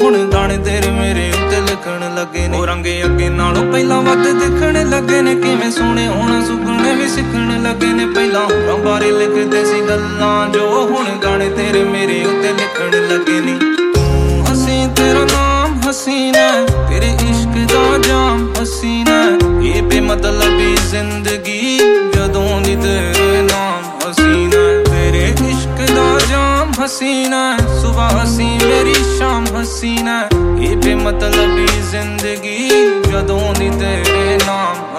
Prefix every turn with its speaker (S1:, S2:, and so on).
S1: हुण गाने तेरे मेरे उत्ते लिखण लगे ने। रंगे अगे नालों पहलां वध दिखण लगे ने, किवें सोहणे होना सुपने भी सिखण लगे ने। पहलां होरां बारे लिखदे सी गल्लां जो हुण गाने तेरे मेरे उत्ते लिखण लगे ने। तू हसी तेरा नाम हसीना, तेरे इश्क दा जाम हसीना, ये बेमतलबी जिंदगी जदों दी तेरे नाम हसीना। तेरे इश्क दा जाम हसीना, सुबह हसी मेरी शाम हसीना, ये बेमतलबी जिंदगी जदों दी तेरे नाम